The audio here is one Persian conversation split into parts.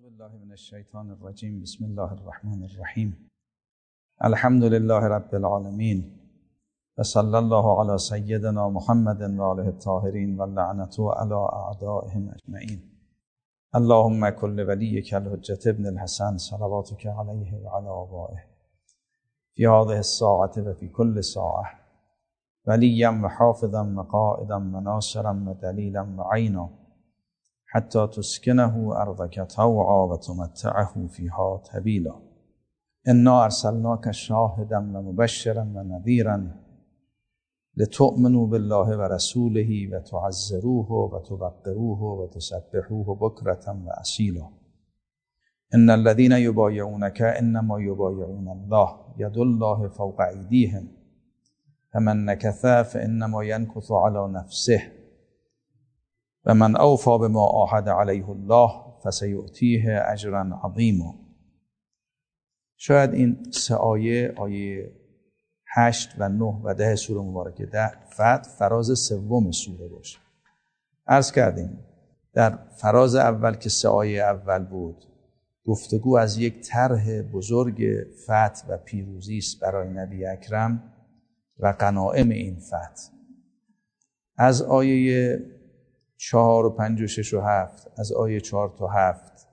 بالله من الشیطان الرجیم. بسم الله الرحمن الرحیم. الحمد لله رب العالمین و صلی الله علی سیدنا محمد و آله الطاهرین و لعنة علی اعدائهم اجمعین. اللهم کل ولیک الحجة ابن الحسن صلواتک علیه و علی آبائه فی هذه الساعة و فی کل ساعة ولیا و حافظا و قائدا و ناصرا و دلیلا و عینا حتی تسکنه ارضک طوعا و تمتعه فیها طویلا. انا ارسلناک شاهدا و مبشرا و نذیرا لتؤمنوا بالله و رسوله و تعزروه و توقروه و تسبحوه بکرة و اصیلا. ان الذين یبایعونک انما یبایعون الله ید الله فوق ایدیهم فمن نکث فانما ینکث علی نفسه و من اوفی بما عاهد علیه الله فسیؤتیه اجرا عظیما. شاید این سه آیه 8 و 9 و 10 سوره مبارکه فراز سوم سوره باشه. عرض کردیم در فراز اول که 3 آیه اول بود گفتگو از یک طرح بزرگ فتح و پیروزی است برای نبی اکرم و غنایم این فتح. از آیه 4 و 5 و 6 و 7 از آیه 4 تا 7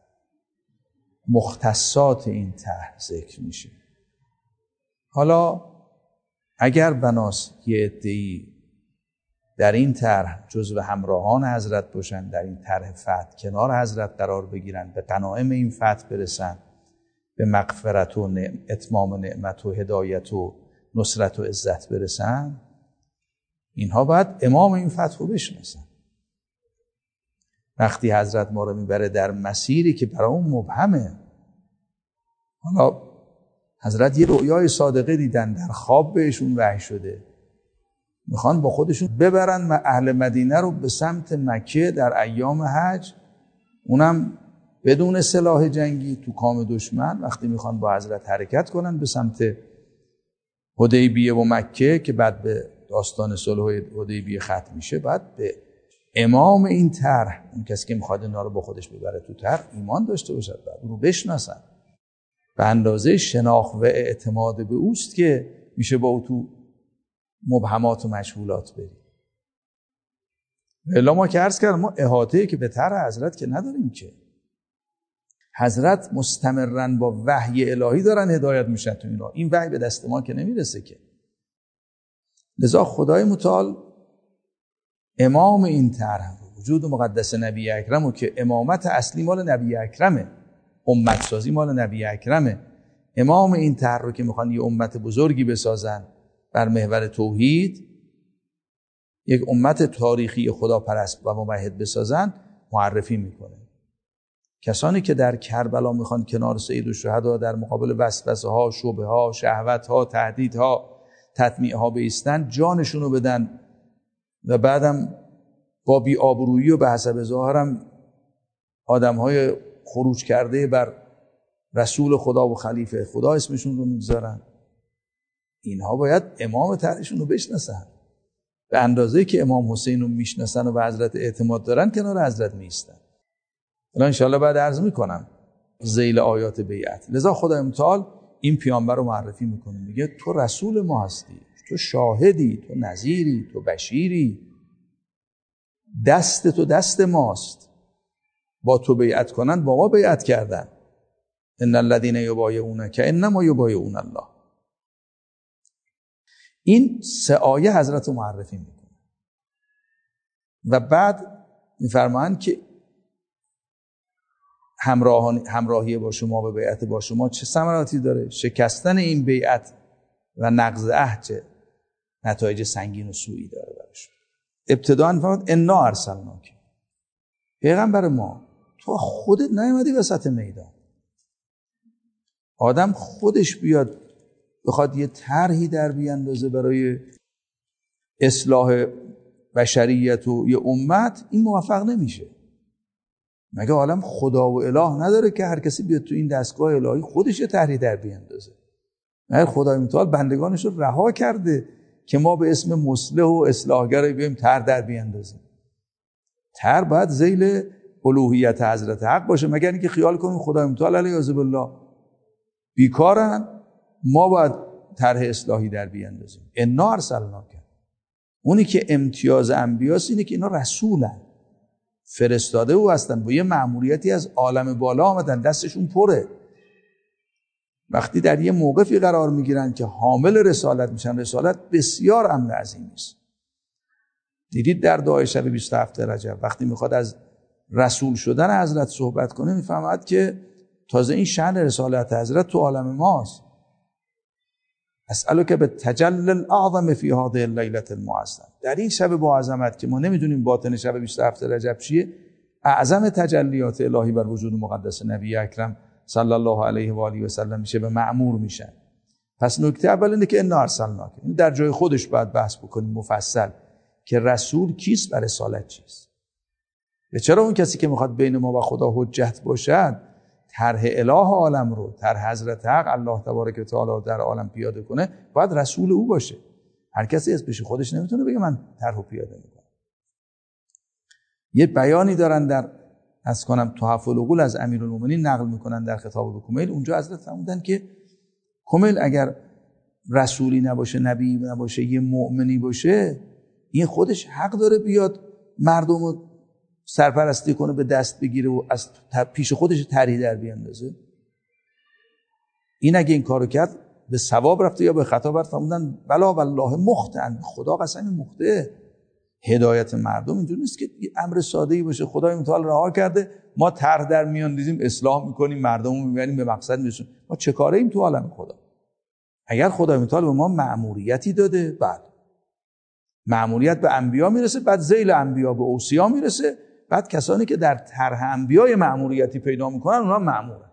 مختصات این طرح ذکر میشه. حالا اگر بناست یه عده‌ای در این طرح جزو همراهان حضرت باشن، در این طرح فتح کنار حضرت قرار بگیرن، به غنایم این فتح برسن، به مغفرت و اتمام نعمت و هدایت و نصرت و عزت برسن، اینها باید امام این فتح رو بشناسن. وقتی حضرت ما رو میبره در مسیری که برای اون مبهمه، حالا حضرت یه رؤیای صادقه دیدن، در خواب بهشون وحی شده، میخوان با خودشون ببرن اهل مدینه رو به سمت مکه در ایام حج، اونم بدون سلاح جنگی تو کام دشمن. وقتی میخوان با حضرت حرکت کنن به سمت حدیبیه و مکه که بعد به داستان صلح حدیبیه ختم میشه، بعد به امام این طرح، اون کسی که میخواد اینا رو با خودش ببره تو طرح، ایمان داشته باشد، بعد رو بشناسن. به اندازه شناخت و اعتماد به اوست که میشه با او تو مبهمات و مشغولات بریم. الا ما که عرض کردم ما احاطه‌ای که به طرح حضرت که نداریم، که حضرت مستمرن با وحی الهی دارن هدایت میشن تو اینا، این وحی به دست ما که نمیرسه که. لذا خدای متعال امام این طرح، وجود مقدس نبی اکرم، و که امامت اصلی مال نبی اکرمه، امت سازی مال نبی اکرمه، امام این طرح رو که میخوان یه امت بزرگی بسازن بر محور توحید، یک امت تاریخی خداپرست و موحد بسازن، معرفی میکنه. کسانی که در کربلا میخوان کنار سید الشهدا در مقابل وسوسه ها، شبهه ها، شهوت ها، تهدید ها، تطمیع ها بایستن، جانشون رو بدن و بعدم با بی‌آبرویی و به حسب ظاهرم آدم‌های خروج کرده بر رسول خدا و خلیفه خدا اسمشون رو میگذارن، اینها باید امام طرحشون رو بشناسن. به اندازه‌ای که امام حسین رو میشناسن و به حضرت اعتماد دارن کنار حضرت میستن. الان انشاءالله بعد عرض میکنم ذیل آیات بیعت. لذا خدای متعال این پیامبر رو معرفی میکنه، میگه تو رسول ما هستی، تو شاهدی، تو نذیری، تو بشیری، دست تو دست ماست، با تو بیعت کنن با ما بیعت کردن. ان الذين یبایعونک انما یبایعون الله. این 3 آیه حضرت رو معرفی میکنه و بعد میفرمایند که همراهی با شما به بیعت با شما چه ثمراتی داره. شکستن این بیعت و نقض عهد چه نتایج سنگین و سوئی داره برش. ابتداء فرمود انا ارسلناک، پیغمبر ما تو خودت نیومدی وسط میدان، آدم خودش بیاد بخواد یه طرحی در بیاندازه برای اصلاح بشریت و یه امت، این موفق نمیشه. مگه عالم خدا و اله نداره که هر کسی بیاد تو این دستگاه الهی خودش یه طرحی در بیاندازه؟ مگر خدای متعال بندگانش رو رها کرده که ما به اسم مصلح و اصلاحگر بیایم طرح در بیاندازیم؟ طرح باید ذیل الوهیت حضرت حق باشه، مگر اینکه خیال کنیم خدای متعال علیه بالله بیکارن، ما باید طرح اصلاحی در بیاندازیم. انا ارسلناک، اونی که امتیاز انبیاست اینه که اینا رسولن، فرستاده او هستن، با یه مأموریتی از عالم بالا آمدن، دستشون پره. وقتی در یه موقفی قرار میگیرن که حامل رسالت میشن، رسالت بسیار امر عظیمی است. دیدید در دعای شب 27 رجب وقتی میخواد از رسول شدن حضرت صحبت کنه، میفهمد که تازه این شأن رسالت حضرت تو عالم ماست. اسألک بالتجلی الاعظم فی هذه اللیلة المعظمة، در این شب با عظمت که ما نمیدونیم باطن شب 27 رجب چیه، اعظم تجلیات الهی بر وجود مقدس نبی اکرم صلی الله علیه و آله و سلم میشه، به مأمور میشن. پس نکته اول اینه که انا ارسلناک، این در جای خودش باید بحث بکنیم مفصل که رسول کیست و رسالت چیست. و چرا اون کسی که میخواد بین ما و خدا حجت باشد، طرح اله عالم رو، طرح حضرت حق الله تبارک و تعالی در عالم پیاده کنه، باید رسول او باشه. هر کسی از پیش خودش نمیتونه بگه من طرحو پیاده میکنم. یه بیانی دارن در از کنم تحف العقول از امیرالمومنین نقل میکنن در خطاب به کمیل، اونجا حضرت فرمودن که کمیل اگر رسولی نباشه، نبی نباشه، یه مؤمنی باشه، این خودش حق داره بیاد مردم رو سرپرستی کنه، به دست بگیره و از پیش خودش طرحی در بیاندازه. این اگه این کارو کرد به ثواب رفته یا به خطا رفته. فرمودن بلا والله مخطئن، خدا قسم مخطئه. هدایت مردم اینجوری نیست که امر ساده‌ای باشه خدای متعال رها کرده ما طرح در میاندازیم، اصلاح میکنیم، مردم رو میبریم به مقصد میرسیم. ما چه کاره ایم تو عالم خدا؟ اگر خدای متعال به ما مأموریتی داده، بعد مأموریت به انبیا میرسه، بعد ذیل انبیا به اوصیا میرسه، بعد کسانی که در طرح انبیای مأموریتی پیدا میکنن اونها مأمورن.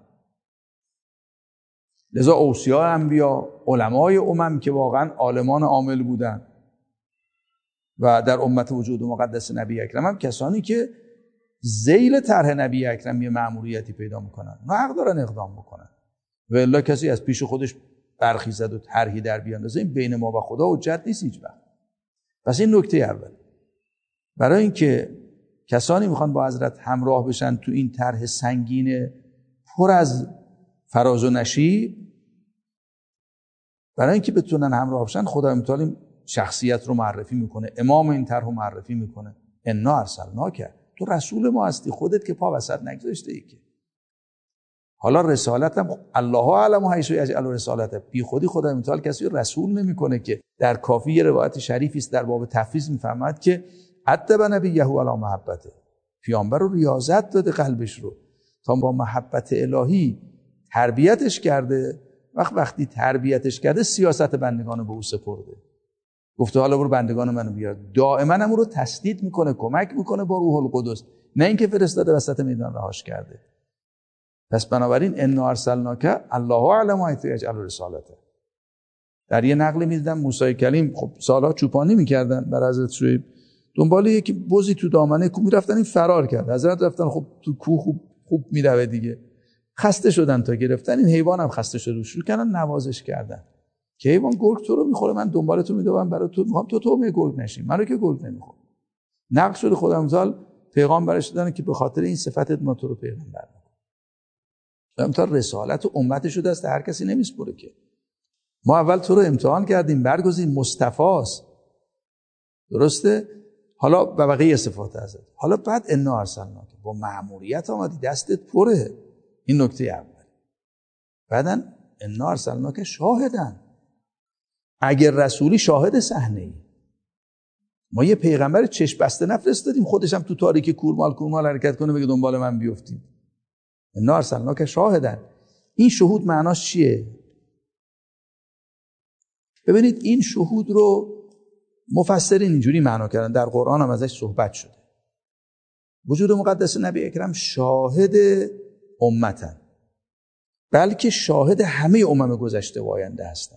لذا اوصیا انبیا، علمای امم که واقعا عالمان عامل بودن و در امت وجود مقدس نبی اکرم هم کسانی که ذیل طرح نبی اکرم یه مأموریتی پیدا میکنن، اونا حق دارن اقدام بکنن. و الا کسی از پیش خودش برخیزد و طرحی در بیاندازه، این بین ما و خدا حجت نیست هیچ وقت. پس این نکته اول. برای اینکه کسانی میخوان با حضرت همراه بشن تو این طرح سنگین پر از فراز و نشیب، برای اینکه بتونن همراه بشن خدای متعال شخصیت رو معرفی میکنه، امام این طرح رو معرفی میکنه. انا ارسلناک، تو رسول ما هستی، خودت که پا وسط نگذاشته ای که. حالا رسالتم الله اعلم حیث یجعل رسالته، بی خودی خدای متعال کسی رسول نمیکنه که. در کافی یه روایت شریفی است در باب تفویض میفرماید که ادب نبیه علی محبته، پیامبر رو ریاضت داده قلبش رو تا با محبت الهی تربیتش کرده. وقتی تربیتش کرده سیاست بندگان به او سپرده، گفته حالا برو بندگان منو بیار. دائما هم رو تسدید میکنه، کمک میکنه با روح القدس، نه اینکه فرستاده وسط میدان رهاش کرده. پس بنابراین انا ارسلناک الله اعلم حیث یجعل رسالته. در یه نقل میدیدم موسی کلیم خب سالها چوپانی میکردن بر حضرت شعیب، دنبال یکی بزی تو دامنه کوه میرفتن، این فرار کرد. حضرت رفتن خب تو کوه خوب میدوه دیگه، خسته شدن تا گرفتن این حیوان هم خسته شد، شروع کردن نوازش کردن که حیوان گرگ تو رو میخوره، من دنبال تو میدوام، برای تو میخوام تو می گرگ نشی، منو که گرگ نمیخوره. نقل شده خدا متعال پیغامبرش دادن که به خاطر این صفتت ما تو رو پیغمبر میکنیم. تا رسالت و امتش رو دست هر کسی نمیسپره که. ما اول تو رو امتحان کردیم، برگزین مصطفاست، درسته؟ حالا به بقیه صفات حضرت، حالا بعد انا ارسلناک، با مأموریت آمدی، دستت پره. این نکته اول. بعدن انا ارسلناک شاهدن، اگر رسولی شاهد صحنه ای. ما یه پیغمبر چشم بسته نفرستادیم خودش هم تو تاریکی کورمال حرکت کنه بگه دنبال من بیفتید. انا ارسلناک شاهدن. این شهود معناش چیه؟ ببینید این شهود رو مفسرین اینجوری معنا کردن، در قرآن هم ازش صحبت شده. وجود مقدس نبی اکرم شاهد امتن، بلکه شاهد همه امم گذشته و آینده هستن.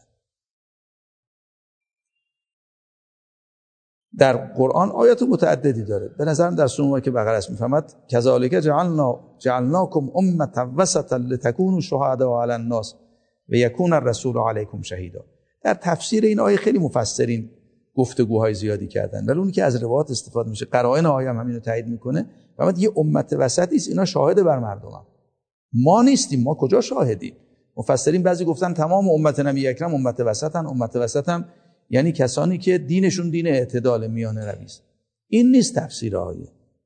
در قرآن آیات متعددی داره. به نظرم در سوره که بقره است میفهمد کذالک جعلناکم امة وسطا لتکونوا شهداء علی الناس و یکون الرسول علیکم شهیدا. در تفسیر این آیه خیلی مفسرین گفتگوهای زیادی کردن، ولی اونی که از روایات استفاده میشه، قرائن آیه هم همین رو تایید میکنه. فقط یه امت وسطی است، اینا شاهد بر مردمن. ما نیستیم، ما کجا شاهدیم؟ مفسرین بعضی گفتن تمام امت نبی اکرم امت وسطن. امت وسطم یعنی کسانی که دینشون دین اعتدال، میانه روی است. این نیست تفسیر آیه.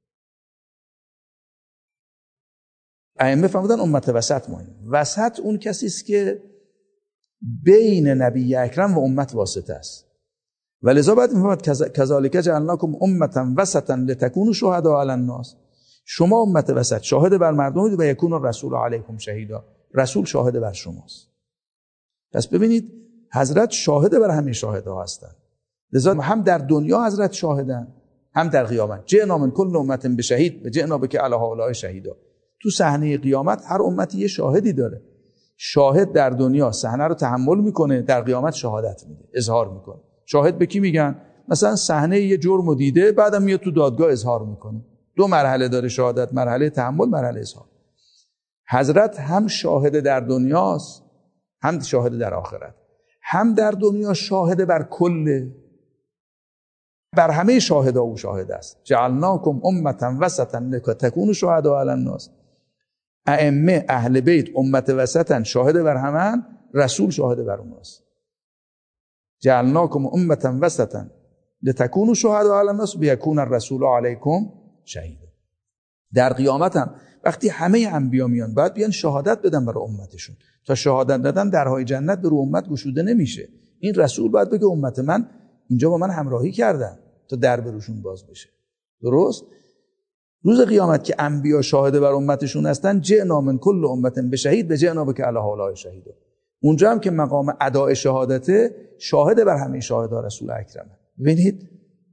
ائمه فرمودن امت وسط ماییم. وسط اون کسی است که بین نبی اکرم و امت واسطه است. ولذا بعد میفرماد کذالک جعلناکم امة وسطا لتکونوا شهداء علی الناس. شما امت وسط شاهد بر مردم و یکون الرسول علیکم شهیدا. رسول شاهد بر شماست. پس ببینید حضرت شاهد بر همه شاهدها هستند. لذا هم در دنیا حضرت شاهدن، هم در قیامت. جئنا من کل امة بشهید و جئنا بک علی هؤلاء شهیدا. تو صحنه قیامت هر امتی یه شاهدی داره. شاهد در دنیا صحنه رو تحمل میکنه، در قیامت شهادت میده، اظهار میکنه. شاهد به کی میگن؟ مثلا صحنه یه جرم دیده، بعدم میاد تو دادگاه اظهار میکنه. دو مرحله داره شهادت، مرحله تحمل، مرحله اظهار. حضرت هم شاهد در دنیاست، هم شاهد در آخرت. هم در دنیا شاهد بر کل، بر همه شاهدا او شاهد است. جعلناکم امة وسطا لتکونوا شهداء علی الناس. ائمه اهل بیت امت وسطن، شاهد بر همه، رسول شاهد بر اوناست. جعلناکم امة وسطا لتکونوا شهداء علی الناس بیکون الرسول علیکم شهیدا. در قیامت هم وقتی همه انبیا میان باید بیان شهادت بدن برای امتشون. تا شهادت دادن درهای جنت به رو امت گشوده نمیشه. این رسول باید بگه امت من اینجا با من همراهی کردن تا در بروشون باز بشه. درست؟ روز قیامت که انبیا شاهد بر امتشون هستن، جئنا من کل امة بشهید و جئنا بک علی هؤلاء شهیدا. اونجا هم که مقام اداء شهادته، شاهد بر همه شاهدا رسول اکرمه. ببینید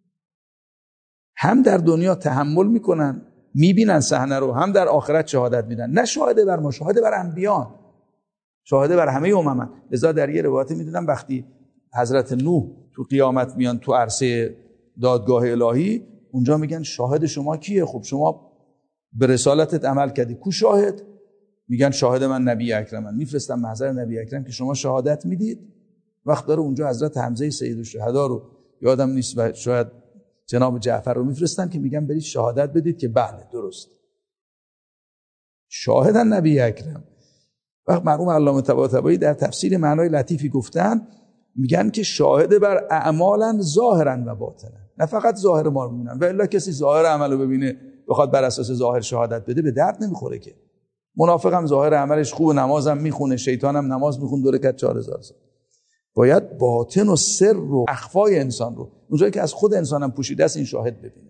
هم در دنیا تحمل میکنن، میبینن صحنه رو، هم در آخرت شهادت میدن. نه شاهد بر ما، شاهد بر انبیان، شاهد بر همه امم. لذا در یه روایت میدونم وقتی حضرت نوح تو قیامت میان تو عرصه دادگاه الهی، اونجا میگن شاهد شما کیه؟ خب شما به رسالتت عمل کردی، کو شاهد؟ میگن شاهد من نبی اکرمن. میفرستم محضر نبی اکرم که شما شهادت میدید. وقت داره اونجا حضرت حمزه سید الشهدا رو یادم نیست و شاید جناب جعفر رو میفرستن که میگن برید شهادت بدید که بله درست شاهدن نبی اکرم. وقت مرحوم علامه طباطبایی در تفسیر معنای لطیفی گفتن، میگن که شاهد بر اعمالا ظاهرا و باطنا. نه فقط ظاهر ما رو میبینن، و الا کسی ظاهر عملو ببینه بخواد بر اساس ظاهر شهادت بده به درد نمیخوره که. منافق هم ظاهر عملش خوب، نمازم میخونه، شیطان هم نماز میخونه 2 رکعت 4000 سال. باید باطن و سر و اخفای انسان رو، اونجایی که از خود انسانم پوشیده است، این شاهد ببینه.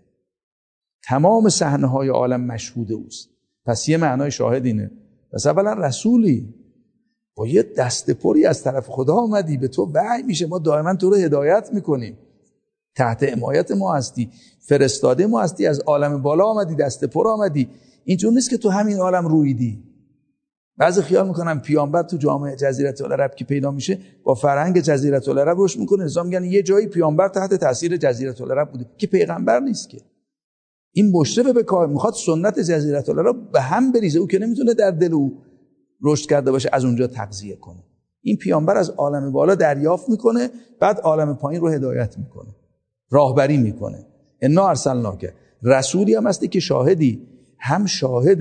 تمام صحنه های عالم مشهود اوست. پس یه معنای شاهد اینه. پس اولا رسولی با یه دست پری از طرف خدا آمدی، به تو وحی میشه، ما دائما تو رو هدایت میکنیم، تحت حمایت ما هستی، فرستاده ما هستی، از عالم بالا آمدی، دست پر آمدی. اینجور نیست که تو همین عالم رویدی. بعضی خیال میکنن پیامبر تو جامعه جزیره العرب که پیدا میشه با فرهنگ جزیره العرب روش میکنه، نظام میگن یه جایی پیامبر تحت تاثیر جزیره العرب بوده که پیغمبر نیست که. این مشرف به کار میخواد سنت جزیره العرب به هم بریزه، او که نمیتونه در دل او رشد کرده باشه از اونجا تغذیه کنه. این پیامبر از عالم بالا دریافت میکنه، بعد عالم پایین رو هدایت میکنه، راهبری میکنه. انا ارسلناک، رسولی هم هستی که شاهدی، هم شاهد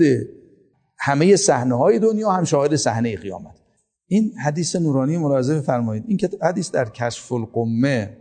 همه صحنه های دنیا، هم شاهد صحنه قیامت. این حدیث نورانی ملاحظه فرمایید. این حدیث در کشف القمه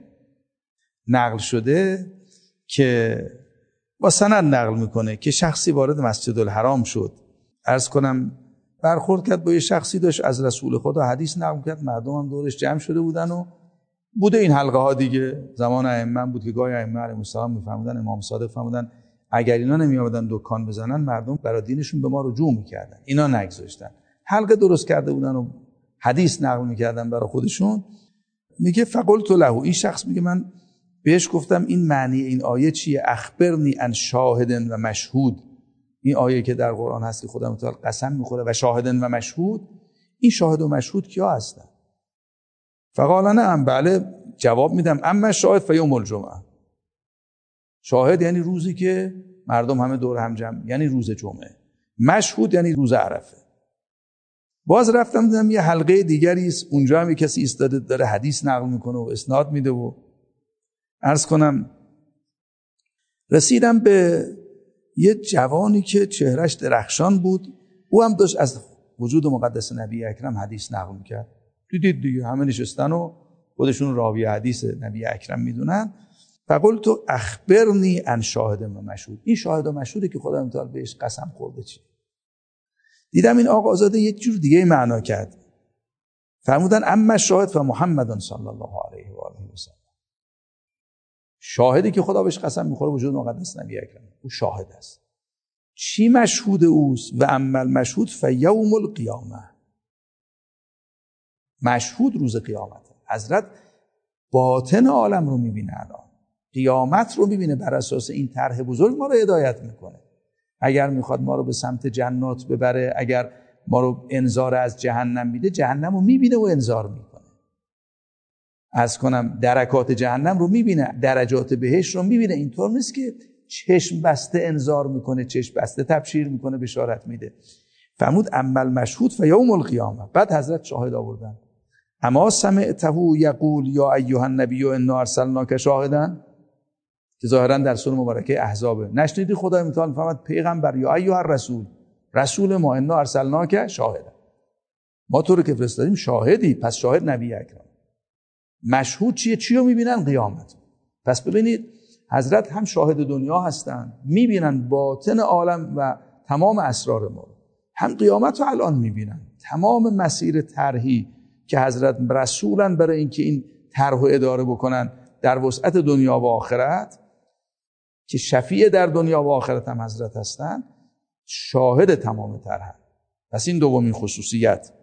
نقل شده که با سند نقل میکنه که شخصی وارد مسجد الحرام شد، عرض کنم برخورد کرد با یه شخصی، داشت از رسول خدا حدیث نقل کرد، مردم هم دورش جمع شده بودن و بوده این حلقه ها دیگه. زمان ائمه بود که گاهی ائمه علیهم السلام میفهمودن، امام صادق فهمودن اگر اینا نمی آمدن دکان بزنن مردم برای دینشون به ما رجوع میکردن. اینا نگذاشتن، حلقه درست کرده بودن و حدیث نقل میکردن برای خودشون. میگه فقلت له، این شخص میگه من بهش گفتم این معنی این آیه چیه؟ اخبرنی عن شاهد و مشهود. این آیه که در قرآن هست که خدا متعال قسم میخوره و شاهدن و مشهود، این شاهد و مشهود کیا هستن؟ فقال نعم، بله جواب میدم. اما شاهد فیوم الجمعه، شاهد یعنی روزی که مردم همه دور هم جمع، یعنی روز جمعه. مشهود یعنی روز عرفه. باز رفتم دیدم یه حلقه دیگری است، اونجا هم کسی ایستاده داره حدیث نقل میکنه و اسناد میده و عرض کنم رسیدم به یه جوانی که چهرش درخشان بود، او هم داشت از وجود مقدس نبی اکرم حدیث نقل می‌کرد. دیدید دیگه همه نشستن و خودشون راوی حدیث نبی اکرم میدونن. فقلت اخبرنی عن شاهد و مشهود. این شاهد و مشهودی که خدا متعال بهش قسم خورده چی؟ دیدم این آقازاده یک جور دیگه معنا کرد. فرمودن اما شاهد و محمد صلی الله علیه و آله و سلم. شاهدی که خدا بهش قسم میخوره وجود مقدس نبی اکرم، او شاهد است. چی مشهود اوست؟ و اما المشهود فیوم القیامه. مشهود روز قیامت. حضرت باطن عالم رو میبینه، الان قیامت رو میبینه، بر اساس این طرح بزرگ ما رو هدایت میکنه. اگر میخواد ما رو به سمت جنات ببره، اگر ما رو انذار از جهنم میده، جهنم رو میبینه و انذار میکنه. از کنم درکات جهنم رو میبینه، درجات بهشت رو میبینه. اینطور نیست که چشم بسته انذار میکنه، چشم بسته تبشیر میکنه، بشارت میده. فرمود اما المشهود فیوم القیامه. بعد حضرت شاهد آوردن. اما سمعته یقول یا ایها النبی انا ارسلناک شاهدا، که ظاهرا در سوره مبارکه احزاب. نشنیدی خدای متعال میفرماد پیغمبر یا ایها الرسول، رسول ما، انا ارسلناک شاهدا، ما تو رو که فرستادیم شاهدی. پس شاهد نبی اکرم. مشهود چیه؟ چی رو میبینن؟ قیامت. پس ببینید حضرت هم شاهد دنیا هستن، میبینن باطن عالم و تمام اسرار ما رو، هم قیامت رو الان میبینن. تمام مسیر طرحی که حضرت رسولن برای اینکه این طرح رو اداره بکنن در وسعت دنیا و آخرت، که شفیع در دنیا و آخرت هم حضرت هستن، شاهد تمام طرح. پس این دومین خصوصیت.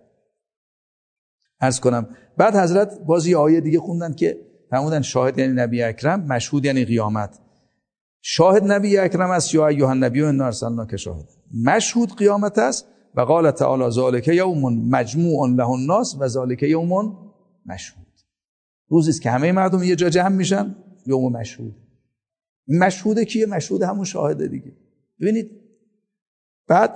عرض کنم بعد حضرت بازی آیه دیگه خوندن که فرمودن شاهد یعنی نبی اکرم، مشهود یعنی قیامت. شاهد نبی اکرم است، یا ایها النبی انا ارسلناک شاهدا. مشهود قیامت است. و قال تعالی ذالک یوم مجموع له الناس و ذالک یوم مشهود. روزی است که همه مردم یه جا جمع میشن، یوم مشهود. مشهود کیه؟ مشهود همون شاهده دیگه. ببینید بعد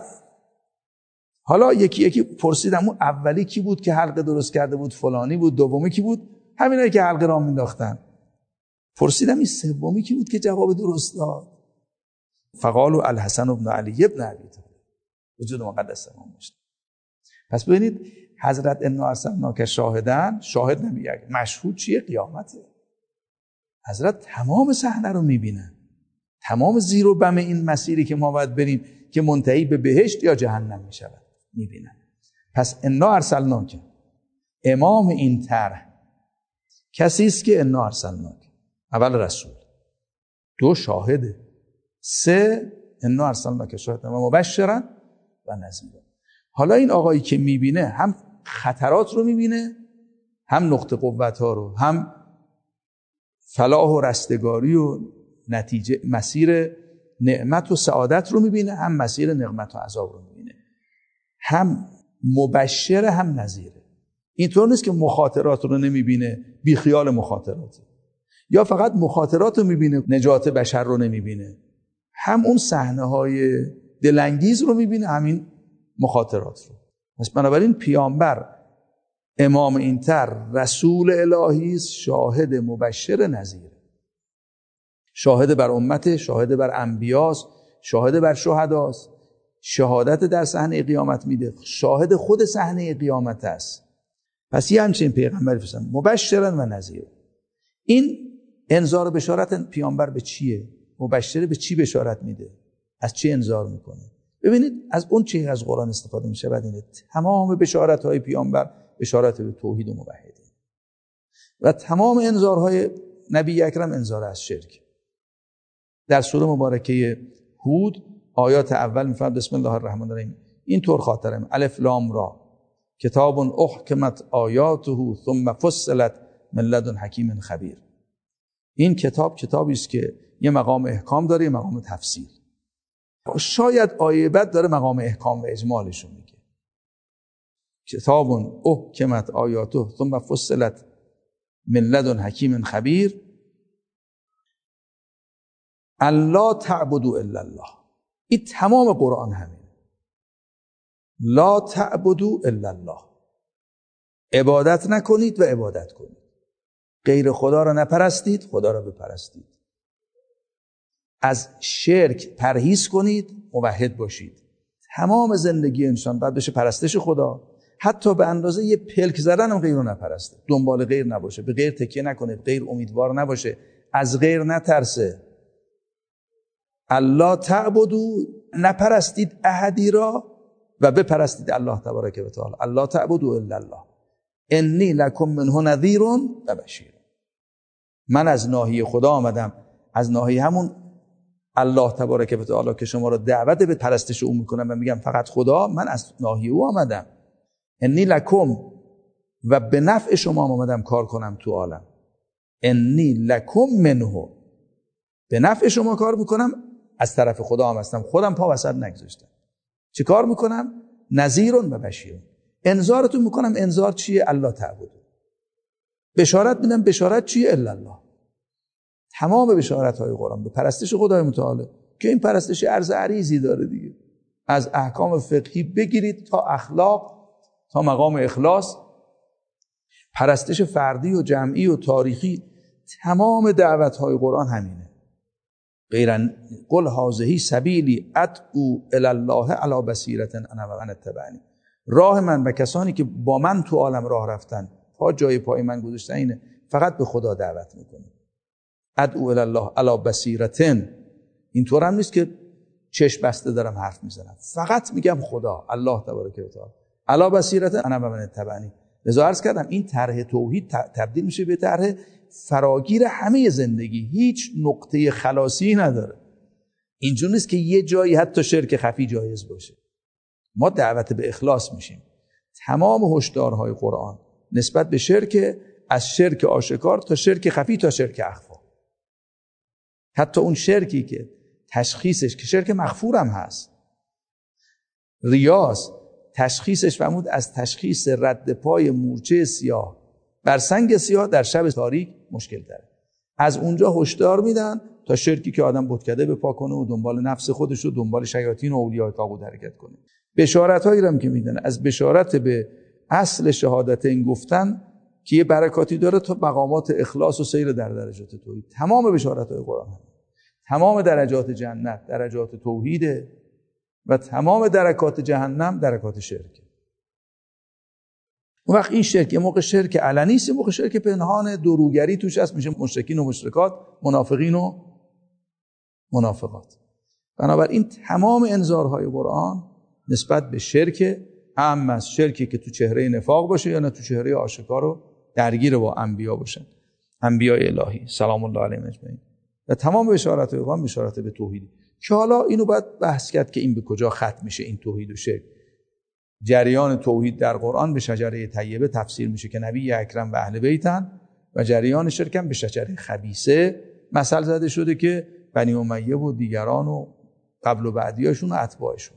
حالا یکی یکی پرسیدم اون اولی کی بود که حلقه درست کرده بود؟ فلانی بود. دومی کی بود؟ همینایی که حلقه را مینداختن. پرسیدم این سومی کی بود که جواب درست داد؟ فقالوا الحسن بن علی ابن ابی طالب، وجود مقدس تمام داشت. پس ببینید حضرت انا ارسلناک شاهدن، شاهد نبی اکرم. مشهود چیه؟ قیامته. حضرت تمام صحنه رو میبینن، تمام زیر و بم این مسیری که ما باید بریم که منتهی به بهشت یا جهنم میشود میبینن. پس انا ارسلناک، امام این طرح کسی است که انا ارسلناک، اول رسول، دو شاهده، سه انا ارسلناک شاهدا و مبشرا و نذیرا. حالا این آقایی که میبینه هم خطرات رو میبینه، هم نقطه قوت ها رو، هم فلاح و رستگاری و نتیجه مسیر نعمت و سعادت رو میبینه، هم مسیر نقمت و عذاب رو میبینه، هم مبشر هم نذیره. اینطور نیست که مخاطرات رو نمیبینه، بی خیال مخاطراته، یا فقط مخاطرات رو میبینه، نجات بشر رو نمیبینه. هم اون صحنه های دلانگیز رو میبینه، همین مخاطرات رو. پس بنابراین پیامبر امام این طرح رسول الهی است، شاهد مبشر نذیر، شاهد بر امت، شاهد بر انبیاست، شاهد بر شهداست، شهادت در صحنه قیامت میده، شاهد خود صحنه قیامت است. پس یه همچین پیغمبری فرستادن مبشرا و نذیر. این انذار و بشارت پیامبر به چیه؟ مبشر به چی بشارت میده؟ از چی انذار میکنه؟ ببینید از اون چیزی از قرآن استفاده میشه. بعد اینه تمام بشارت‌های پیامبر بشارت به توحید و موحدین، و تمام انذارهای نبی اکرم انذار از شرک. در سوره مبارکه هود آیات اول میفرماد بسم الله الرحمن الرحیم، این طور خاطرم الف لام را کتاب احکمت آیاته ثم فصلت من لدن حکیم خبیر. این کتاب کتابی است که یه مقام احکام داره، یه مقام تفصیل. شاید آیه بعد داره مقام احکام و اجمالش رو میگه. کتاب احکمت آیاته ثم فصلت من لدن حکیم خبیر الا تعبدوا الا الله. این تمام قرآن همین، لا تعبدوا الا الله، عبادت نکنید و عبادت کنید. غیر خدا را نپرستید، خدا را بپرستید. از شرک پرهیز کنید، موحد باشید. تمام زندگی انسان باید بشه پرستش خدا، حتی به اندازه یه پلک زدن هم غیر رو نپرسته، دنبال غیر نباشه، به غیر تکیه نکنه، غیر امیدوار نباشه، از غیر نترسه. الله تعبدو، نپرستید احدی را و بپرستید الله تبارک و تعالی. الله تعبدو الا الله انی لکم منه نذیر و بشیر. من از ناحیه خدا آمدم، از ناحیه همون الله تبارک و تعالی که شما را دعوت به پرستش او میکنم و میگم فقط خدا، من از ناحیه او آمدم. انی لکم، و به نفع شما آمدم کار کنم تو عالم. انی لکم منه، به نفع شما کار میکنم، از طرف خدا هم هستم، خودم پا وسط نگذاشتم. چه کار میکنم؟ نذیر و بشیر. انذارتون میکنم. انذار چیه؟ الله تعبد. بشارت میدم. بشارت چیه؟ الا الله. تمام بشارت های قرآن به پرستش خدای متعال که این پرستش عرض عریضی داره دیگه، از احکام فقهی بگیرید تا اخلاق، تا مقام اخلاص، پرستش فردی و جمعی و تاریخی، تمام دعوت های قرآن همینه. غیرن قل هذه سبیلی ادعو الی الله علی بصیرة انا و من اتبعنی. راه من و کسانی که با من تو عالم راه رفتن، پا جای پای من گذاشتن، اینه فقط به خدا دعوت میکنه. ادعو الی الله علی بصیرة، اینطور هم نیست که چشم بسته دارم حرف میزنم، فقط میگم خدا، الله تبارک و تعالی، علی بصیرة انا و من اتبعنی. لذا عرض کردم این طرح توحید تبدیل میشه به طرح فراگیر همه زندگی، هیچ نقطه خلاصی نداره. اینجور نیست که یه جایی حتی شرک خفی جایز باشه. ما دعوت به اخلاص میشیم. تمام هشدارهای قرآن نسبت به شرک، از شرک آشکار تا شرک خفی تا شرک اخفا. حتی اون شرکی که تشخیصش که شرک مغفور هم هست، ریاض، تشخیصش فرمود از تشخیص رد پای مورچه سیاه بر سنگ سیاه در شب تاریک مشکل داره. از اونجا هشدار میدن تا شرکی که آدم بتکده به پا کنه و دنبال نفس خودش و دنبال شیاطین و اولیاء طاغوت حرکت کنه. بشارت هایی هم که میدن، از بشارت به اصل شهادت این گفتن که یه برکاتی داره تا مقامات اخلاص و سیر در درجات توحید. تمام بشارت های قرآن هم. تمام درجات جنت درجات توحیده و تمام درکات جهنم درکات شرک. اون وقت این شرک یه موقع شرک علنی است، یه موقع شرک پنهان، دروگری توش هست، میشه مشرکین و مشرکات، منافقین و منافقات. بنابراین تمام انذارهای قرآن نسبت به شرک، اهم از شرکی که تو چهره نفاق باشه یا نه تو چهره آشکار و درگیر با انبیا باشن، انبیاء الهی سلام الله علیهم اجمعین. و تمام بشارت قرآن بشارت به توحید، که حالا اینو باید بحث کرد که این به کجا ختم میشه، این توحید و شرک. جریان توحید در قرآن به شجره طیبه تفسیر میشه که نبی اکرم و اهل بیتن، و جریان شرک هم به شجره خبیثه مثل زده شده که بنی امیه و دیگران و قبل و بعدیاشون و اتباعشون.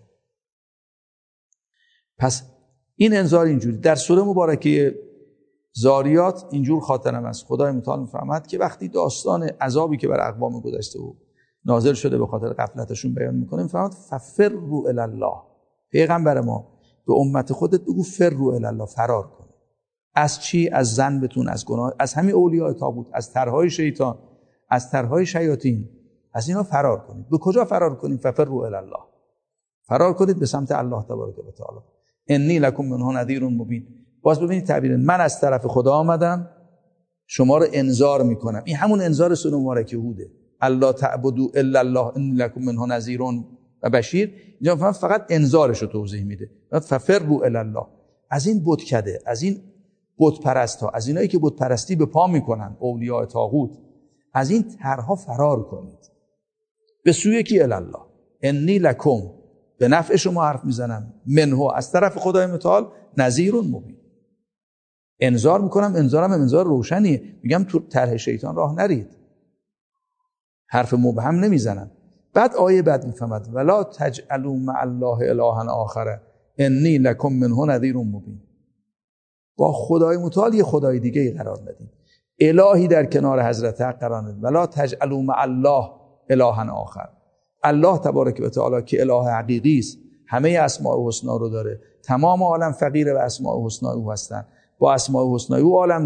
پس این انذار اینجوری در سوره مبارکه زاریات اینجور خاطرم است. خدای متعال میفرماد که وقتی داستان عذابی که بر اقوام گذشته و نازل شده به خاطر غفلتشون بیان میکنه، میفرماد ففروا الی الله. پیغمبر ما به امت خودت بگو فروا الی الله، فرار کن. از چی؟ از ذنبتون، از گناه، از همین اولیاء طاغوت، از طرحهای شیطان، از طرحهای شیاطین، از اینا فرار کنید. به کجا فرار کنید؟ ففروا الی الله، فرار کنید به سمت الله تبارک و تعالی. انی لکم منه نذیر مبین. باز ببینید تعبیر، من از طرف خدا آمدم شما رو انذار میکنم. این همون انذار سوره مبارکه هوده، الله تعبدوا الا الله انی لکم منه نذیر و بشیر. اینجا فقط انذارش رو توضیح میده. ففروا الی الله. از این بتکده، از این بت پرست ها، از اینایی که بت پرستی به پا میکنن، اولیاء طاغوت، از این طرحها فرار کنید. به سوی کی؟ الی الله. انی لکم، به نفع شما حرف میزنم، منه، از طرف خدای متعال، نذیر مبین. انذار میکنم، انذارم انذار روشنیه. میگم تو طرح شیطان راه نرید، حرف مبهم نمیزنم. بعد آیه بعد میفهمد ولا تجعلوا مع الله الها آخر انی لکم منه نذیر مبین. با خدای متعال یه خدای دیگه ای قرار ندید، الهی در کنار حضرت حق قرار ندید. ولا تجعلوا مع الله الها آخر. الله تبارک و تعالی که اله حقیقی است، همه اسماء الحسنا رو داره، تمام عالم فقیر به اسماء الحسنا او هستن، با اسماء الحسنا او عالم داریم،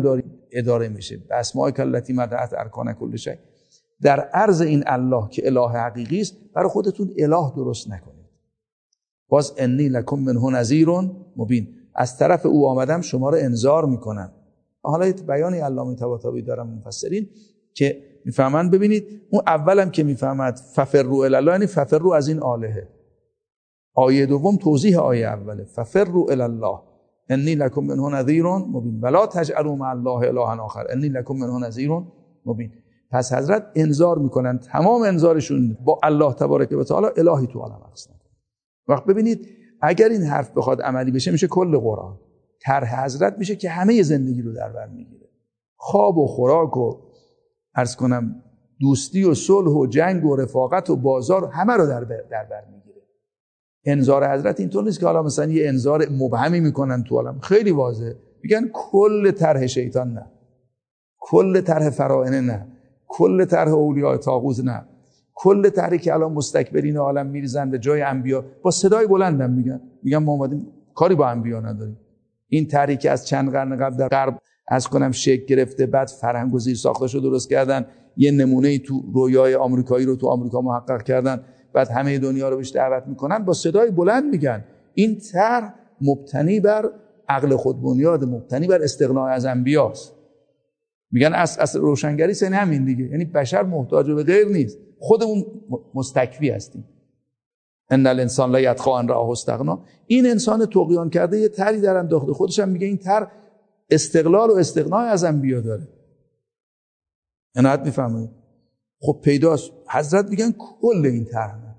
اداره میشه. اسماءک التی مدعت ارکان کل شیء. در عرض این الله که اله حقیقی است برای خودتون اله درست نکنید. باز انی لکم منه نذیر مبین، از طرف او آمدم شما رو انذار میکنم. حالا یه بیانی علامه طباطبایی دارم مفسرین که میفهمن. ببینید اون اولم که میفهمد ففروا الی الله یعنی ففروا از این الهه. آیه دوم توضیح آیه اوله، ففروا الی الله انی لکم منه نذیر مبین ولا تجعلوا مع الله اله آخر انی لکم منه نذیر مبین. پس حضرت انذار میکنن، تمام انذارشون با الله تبارک و تعالی الهی تو عالم هست. وقت ببینید اگر این حرف بخواد عملی بشه میشه کل قرآن. طرح حضرت میشه که همه زندگی رو در بر میگیره. خواب و خوراک و عرض کنم دوستی و صلح و جنگ و رفاقت و بازار همه رو در بر میگیره. انذار حضرت اینطور نیست که حالا مثلا یه انذار مبهمی میکنن تو عالم. خیلی واضحه، میگن کل طرح شیطان نه، کل طرح فراعنه نه، کل طرح اولیاء طاغوت نه، کل طرحی که الان مستکبرین عالم میریزن به جای انبیا با صدای بلندم میگن ما اومدیم کاری با انبیا نداریم. این طرحی که از چند قرن قبل در غرب از کنم شکل گرفته، بعد فرهنگ و زیر ساختاشو درست کردن، یه نمونه‌ای تو رویای آمریکایی رو تو آمریکا محقق کردن، بعد همه دنیا رو بهش دعوت میکنن، با صدای بلند میگن این طرح مبتنی بر عقل خودبنیاد، مبتنی بر استغنا از انبیاست. میگن اصل روشنگری سن همین دیگه، یعنی بشر محتاج به غیر نیست، خودمون مستکفی هستیم. ان الانسان لا یطغی ان رآه استغنا. این انسان طغیان کرده یه طرحی در انداخته، خودش هم میگه این طرح استقلال و استغنای از انبیا داره. عنایت میفهمید؟ خب پیداست حضرت میگن کل این طرح نه.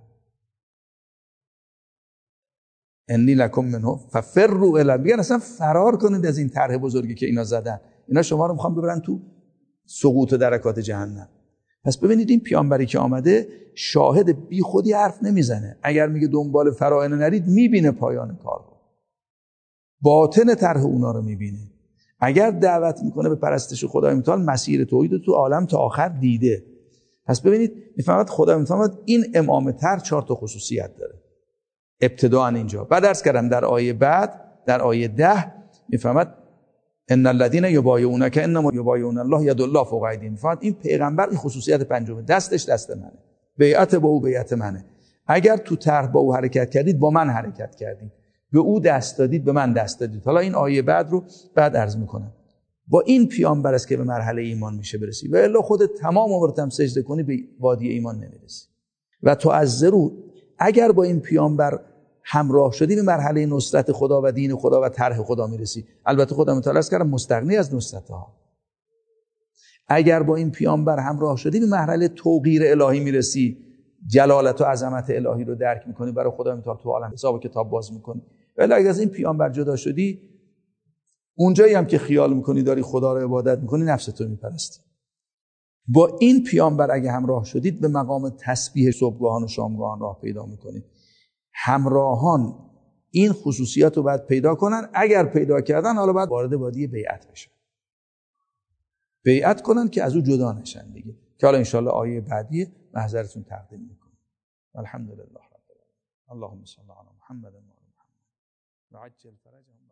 انی لکم منه ففروا الی، میگن اصلا فرار کنید از این طرح بزرگی که اینا زدن. اینا شما رو میخوان ببرن تو سقوط درکات جهنم. پس ببینید این پیامبری که آمده شاهد بی خودی حرف نمیزنه. اگر میگه دنبال فراعنه نرید، میبینه پایان کار رو، باطن طرح اونا رو میبینه. اگر دعوت میکنه به پرستش خدای متعال، مسیر توحید تو عالم تا آخر دیده. پس ببینید میفهمد خدای متعال این امام طرح 4 تا خصوصیت داره ابتداء اینجا. بعد عرض کردم در آیه بعد، در آیه 10 میفهمد ان الذين يبايعونك انما يبايعون الله يد الله فوق ايديهم. فقط این پیغمبر این خصوصیت پنجمه، دستش دست منه، بیعت با او بیعت منه. اگر تو طرح با او حرکت کردید با من حرکت کردید، به او دست دادید به من دست دادید. حالا این آیه بعد رو بعد عرض میکنم. با این پیامبر است که به مرحله ایمان میشه برسی، و الا خودت تمام عمرت هم سجده کنی به وادی ایمان نمیرسی. و تعذروا، اگر با این پیامبر همراه شدی به مرحله نصرت خدا و دین خدا و طرح خدا میرسی. البته خدا متعال است که مستغنی از نصرت ها. اگر با این پیامبر همراه شدی به مرحله توقیر الهی میرسی، جلالت و عظمت الهی رو درک میکنی، برای خدا متعال تو عالم حساب و کتاب باز میکنی. ولی اگر از این پیامبر جدا شدی، اونجایی هم که خیال میکنی داری خدا رو عبادت میکنی، نفستو میپرستی. با این پیامبر اگه همراه شدید به مقام تسبیح صبحگاهان و شامگاهان راه پیدا میکنید. همراهان این خصوصیات رو باید پیدا کنن. اگر پیدا کردن، حالا باید وارد وادی بیعت بشن، بیعت کنن که از او جدا نشن دیگه، که حالا انشاءالله آیه بعدی محضرتون تقدیم میکنم. الحمدلله رب العالمین. اللهم صل علی محمد و آل محمد و عجل فرجهم.